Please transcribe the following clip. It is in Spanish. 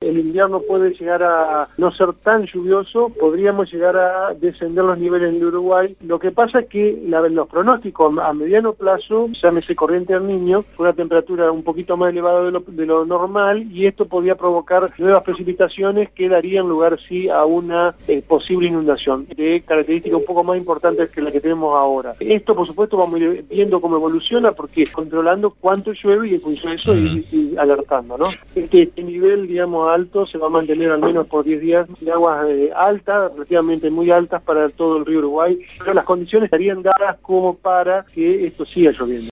el invierno puede llegar a no ser tan lluvioso, podríamos llegar a descender los niveles en Uruguay. Lo que pasa es que los pronósticos a mediano plazo, llámese corriente del Niño, con una temperatura un poquito más elevada de lo normal, y esto podría provocar nuevas precipitaciones que darían lugar sí a una posible inundación de características un poco más importantes que la que tenemos ahora. Esto, por supuesto, vamos a ir viendo cómo evoluciona, porque controlando cuánto llueve y en función de eso ir alertando, ¿no? Este nivel, digamos, alto se va a mantener al menos por 10 días de aguas altas, relativamente muy altas para todo el río Uruguay, pero las condiciones estarían dadas como para que esto siga lloviendo.